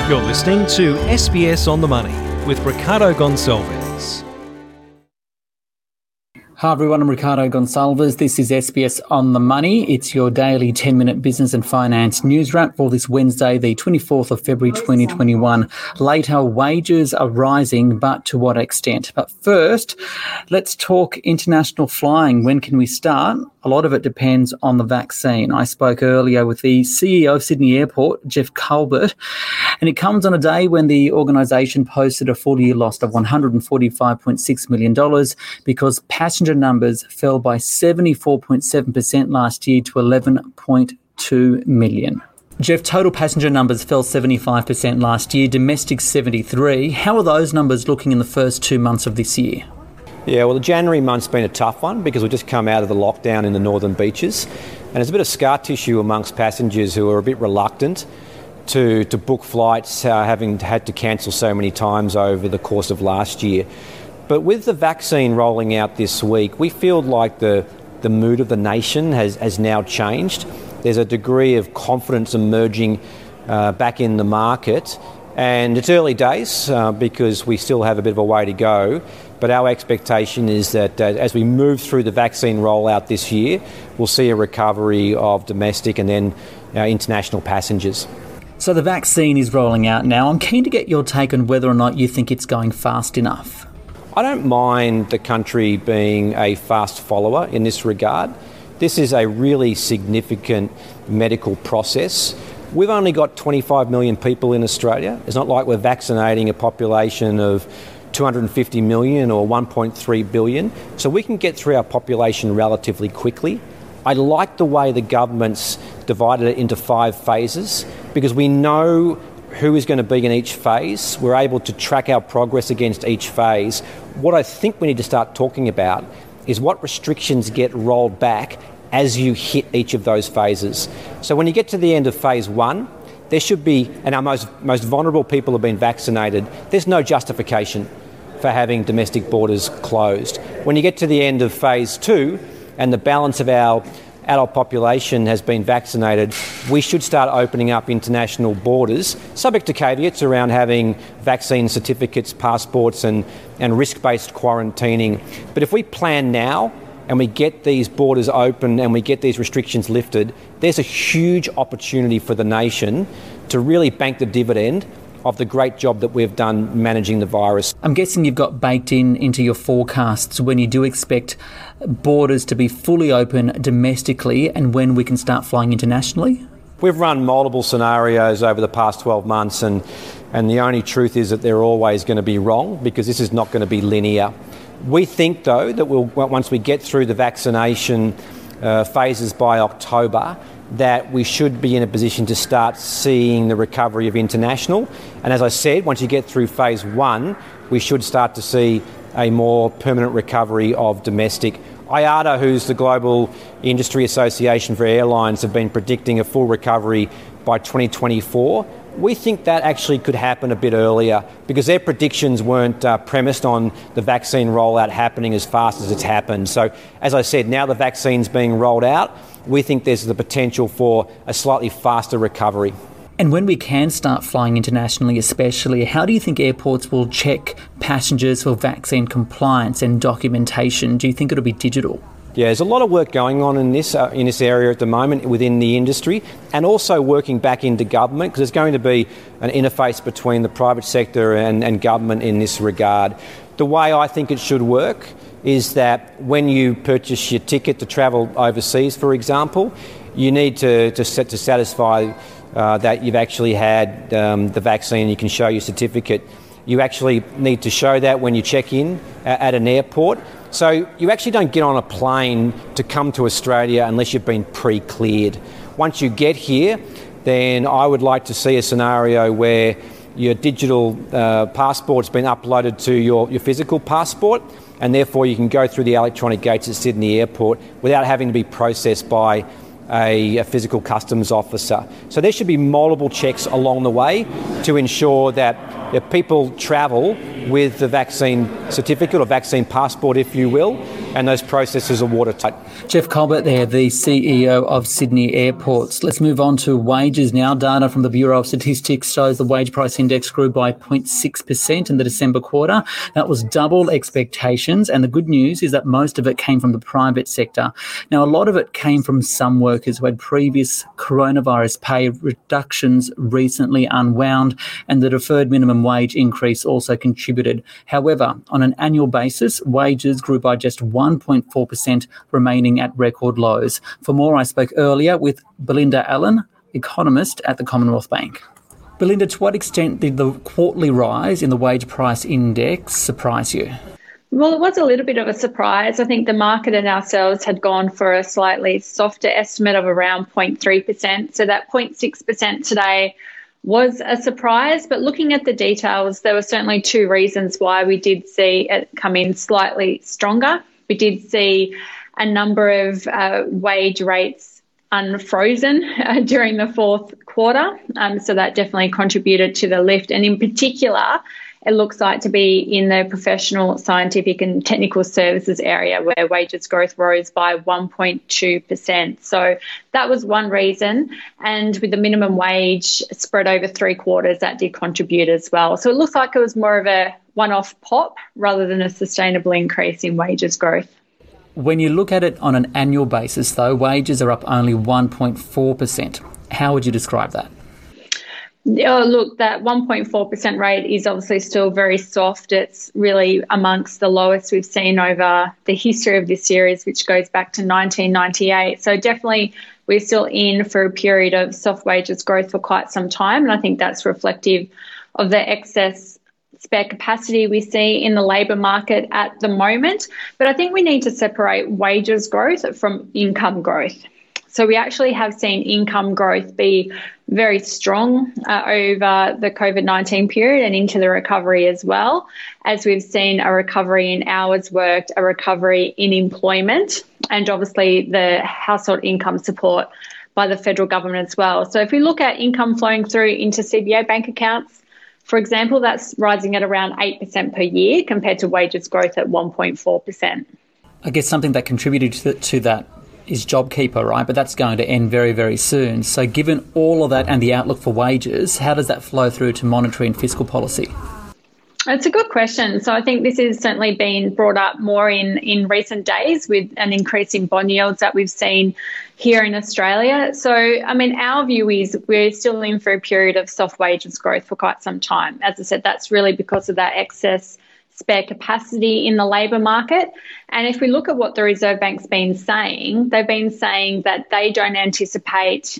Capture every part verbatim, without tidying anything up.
You're listening to S B S On The Money with Ricardo Gonçalves. Hi everyone, I'm Ricardo Gonçalves. This is S B S On The Money. It's your daily ten-minute business and finance news wrap for this Wednesday, the twenty-fourth of February twenty twenty-one. Later, wages are rising, but to what extent? But first, let's talk international flying. When can we start? A lot of it depends on the vaccine. I spoke earlier with the C E O of Sydney Airport, Geoff Culbert, and it comes on a day when the organisation posted a full-year loss of one hundred forty-five point six million dollars because passenger numbers fell by seventy-four point seven percent last year to eleven point two million. Geoff, total passenger numbers fell seventy-five percent last year, domestic seventy-three. How are those numbers looking in the first two months of this year? Yeah, well, the January month's been a tough one because we've just come out of the lockdown in the northern beaches, and there's a bit of scar tissue amongst passengers who are a bit reluctant to, to book flights, uh, having had to cancel so many times over the course of last year. But with the vaccine rolling out this week, we feel like the, the mood of the nation has, has now changed. There's a degree of confidence emerging uh, back in the market. And it's early days uh, because we still have a bit of a way to go. But our expectation is that uh, as we move through the vaccine rollout this year, we'll see a recovery of domestic and then uh, international passengers. So the vaccine is rolling out now. I'm keen to get your take on whether or not you think it's going fast enough. I don't mind the country being a fast follower in this regard. This is a really significant medical process. We've only got twenty-five million people in Australia. It's not like we're vaccinating a population of two hundred fifty million or one point three billion. So we can get through our population relatively quickly. I like the way the government's divided it into five phases because we know who is going to be in each phase. We're able to track our progress against each phase. What I think we need to start talking about is what restrictions get rolled back as you hit each of those phases. So when you get to the end of phase one, there should be, and our most, most vulnerable people have been vaccinated, there's no justification for having domestic borders closed. When you get to the end of phase two and the balance of our adult population has been vaccinated, we should start opening up international borders, subject to caveats around having vaccine certificates, passports and, and risk-based quarantining. But if we plan now and we get these borders open and we get these restrictions lifted, there's a huge opportunity for the nation to really bank the dividend of the great job that we've done managing the virus. I'm guessing you've got baked in into your forecasts when you do expect borders to be fully open domestically and when we can start flying internationally? We've run multiple scenarios over the past twelve months and, and the only truth is that they're always going to be wrong because this is not going to be linear. We think, though, that we'll, once we get through the vaccination uh, phases by October, that we should be in a position to start seeing the recovery of international. And as I said, once you get through phase one, we should start to see a more permanent recovery of domestic. I A T A, who's the Global Industry Association for Airlines, have been predicting a full recovery by twenty twenty-four. We think that actually could happen a bit earlier because their predictions weren't uh, premised on the vaccine rollout happening as fast as it's happened. So, as I said, now the vaccine's being rolled out, we think there's the potential for a slightly faster recovery. And when we can start flying internationally especially, how do you think airports will check passengers for vaccine compliance and documentation? Do you think it'll be digital? Yeah, there's a lot of work going on in this uh, in this area at the moment within the industry and also working back into government because there's going to be an interface between the private sector and, and government in this regard. The way I think it should work is that when you purchase your ticket to travel overseas, for example, you need to, to, set, to satisfy uh, that you've actually had um, the vaccine and you can show your certificate. You actually need to show that when you check in at an airport. So you actually don't get on a plane to come to Australia unless you've been pre-cleared. Once you get here, then I would like to see a scenario where your digital uh, passport's been uploaded to your, your physical passport and therefore you can go through the electronic gates at Sydney Airport without having to be processed by a, a physical customs officer. So there should be multiple checks along the way to ensure that if people travel with the vaccine certificate or vaccine passport, if you will, and those processes are watertight. Jeff Colbert there, the C E O of Sydney Airports. Let's move on to wages now. Data from the Bureau of Statistics shows the wage price index grew by zero point six percent in the December quarter. That was double expectations, and the good news is that most of it came from the private sector. Now, a lot of it came from some workers who had previous coronavirus pay reductions recently unwound, and the deferred minimum wage increase also contributed. However, on an annual basis, wages grew by just one point four percent, remaining at record lows. For more, I spoke earlier with Belinda Allen, economist at the Commonwealth Bank. Belinda, to what extent did the quarterly rise in the wage price index surprise you? Well, it was a little bit of a surprise. I think the market and ourselves had gone for a slightly softer estimate of around zero point three percent. So that zero point six percent today was a surprise. But looking at the details, there were certainly two reasons why we did see it come in slightly stronger. We did see a number of uh, wage rates unfrozen uh, during the fourth quarter. Um, so that definitely contributed to the lift. And in particular, it looks like to be in the professional, scientific and technical services area where wages growth rose by one point two percent. So that was one reason. And with the minimum wage spread over three quarters, that did contribute as well. So it looks like it was more of a one-off pop rather than a sustainable increase in wages growth. When you look at it on an annual basis, though, wages are up only one point four percent. How would you describe that? Oh, look, that one point four percent rate is obviously still very soft. It's really amongst the lowest we've seen over the history of this series, which goes back to nineteen ninety-eight. So definitely we're still in for a period of soft wages growth for quite some time. And I think that's reflective of the excess spare capacity we see in the labour market at the moment. But I think we need to separate wages growth from income growth. So we actually have seen income growth be very strong uh, over the COVID nineteen period and into the recovery as well, as we've seen a recovery in hours worked, a recovery in employment, and obviously the household income support by the federal government as well. So if we look at income flowing through into C B A bank accounts, for example, that's rising at around eight percent per year compared to wages growth at one point four percent. I guess something that contributed to, to that is JobKeeper, right? But that's going to end very, very soon. So given all of that and the outlook for wages, how does that flow through to monetary and fiscal policy? It's a good question. So I think this has certainly been brought up more in, in recent days with an increase in bond yields that we've seen here in Australia. So, I mean, our view is we're still in for a period of soft wages growth for quite some time. As I said, that's really because of that excess spare capacity in the labour market. And if we look at what the Reserve Bank's been saying, they've been saying that they don't anticipate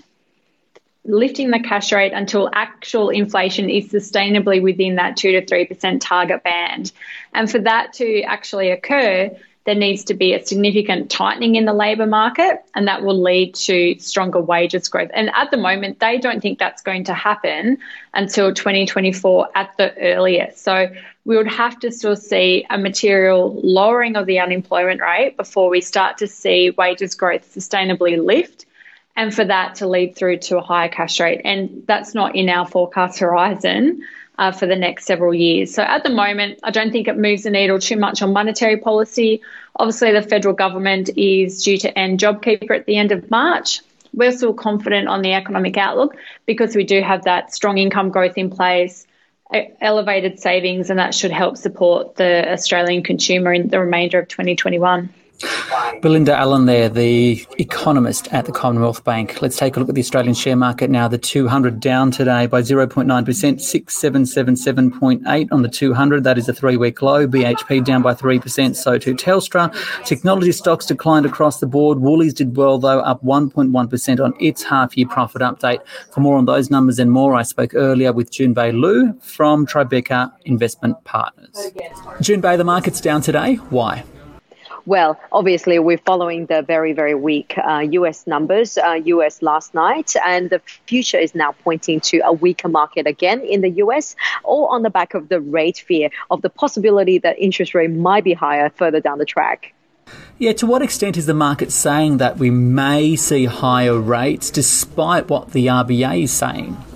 lifting the cash rate until actual inflation is sustainably within that two to three percent target band. And for that to actually occur, there needs to be a significant tightening in the labour market, and that will lead to stronger wages growth. And at the moment, they don't think that's going to happen until twenty twenty-four at the earliest. So we would have to still see a material lowering of the unemployment rate before we start to see wages growth sustainably lift, and for that to lead through to a higher cash rate. And that's not in our forecast horizon uh, for the next several years. So at the moment, I don't think it moves the needle too much on monetary policy. Obviously, the federal government is due to end JobKeeper at the end of March. We're still confident on the economic outlook because we do have that strong income growth in place, elevated savings, and that should help support the Australian consumer in the remainder of twenty twenty-one. Belinda Allen there, the economist at the Commonwealth Bank. Let's take a look at the Australian share market now. The two hundred down today by zero point nine percent, six thousand seven hundred seventy-seven point eight on the two hundred. That is a three-week low. B H P down by three percent, so too Telstra. Technology stocks declined across the board. Woolies did well, though, up one point one percent on its half-year profit update. For more on those numbers and more, I spoke earlier with Junbei Liu from Tribeca Investment Partners. Junbei, the market's down today. Why? Well, obviously, we're following the very, very weak uh, U S numbers, uh, U S last night, and the future is now pointing to a weaker market again in the U S, all on the back of the rate fear of the possibility that interest rate might be higher further down the track. Yeah, to what extent is the market saying that we may see higher rates despite what the R B A is saying?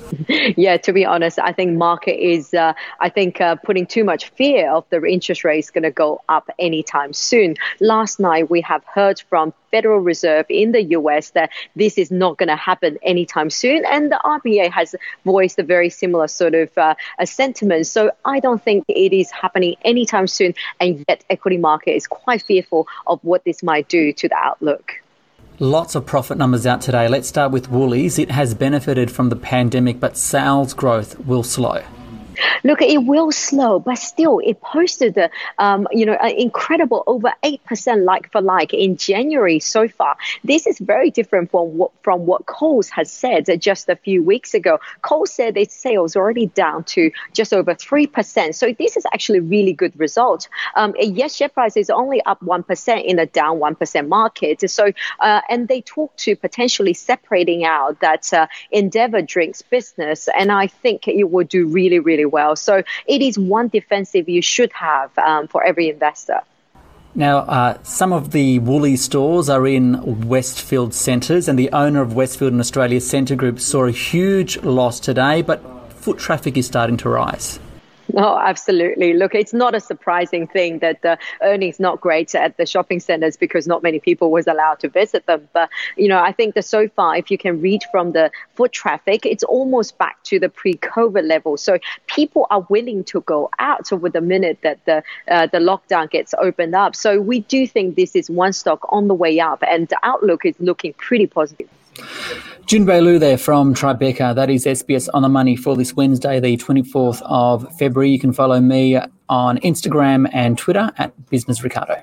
Yeah, to be honest, I think market is, uh, I think, uh, putting too much fear of the interest rate is going to go up anytime soon. Last night, we have heard from Federal Reserve in the U S that this is not going to happen anytime soon. And the R B A has voiced a very similar sort of uh, a sentiment. So I don't think it is happening anytime soon. And yet equity market is quite fearful of what this might do to the outlook. Lots of profit numbers out today. Let's start with Woolies. It has benefited from the pandemic, but sales growth will slow. Look, it will slow, but still it posted, a, um, you know, an incredible over eight percent like for like in January so far. This is very different from what, from what Coles has said just a few weeks ago. Coles said its sales are already down to just over three percent. So this is actually a really good result. Um, yes, share price is only up one percent in a down one percent market. So, uh, and they talked to potentially separating out that uh, Endeavour Drinks business. And I think it will do really, really well. So it is one defensive you should have um, for every investor. Now, uh, some of the Woolies stores are in Westfield centres, and the owner of Westfield and Australia Centre Group saw a huge loss today, but foot traffic is starting to rise. Oh, absolutely. Look, it's not a surprising thing that the earnings not great at the shopping centres because not many people was allowed to visit them. But, you know, I think that so far, if you can read from the foot traffic, it's almost back to the pre-COVID level. So people are willing to go out over the minute that the uh, the lockdown gets opened up. So we do think this is one stock on the way up, and the outlook is looking pretty positive. Junbei Liu there from Tribeca. That is S B S On The Money for this Wednesday, the twenty-fourth of February. You can follow me on Instagram and Twitter at Business Ricardo.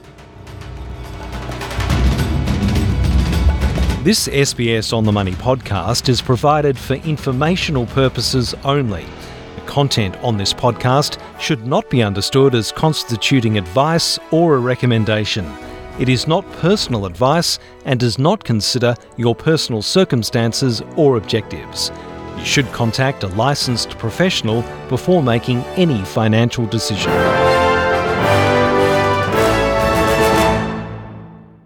This S B S On The Money podcast is provided for informational purposes only. The content on this podcast should not be understood as constituting advice or a recommendation. It is not personal advice and does not consider your personal circumstances or objectives. You should contact a licensed professional before making any financial decision.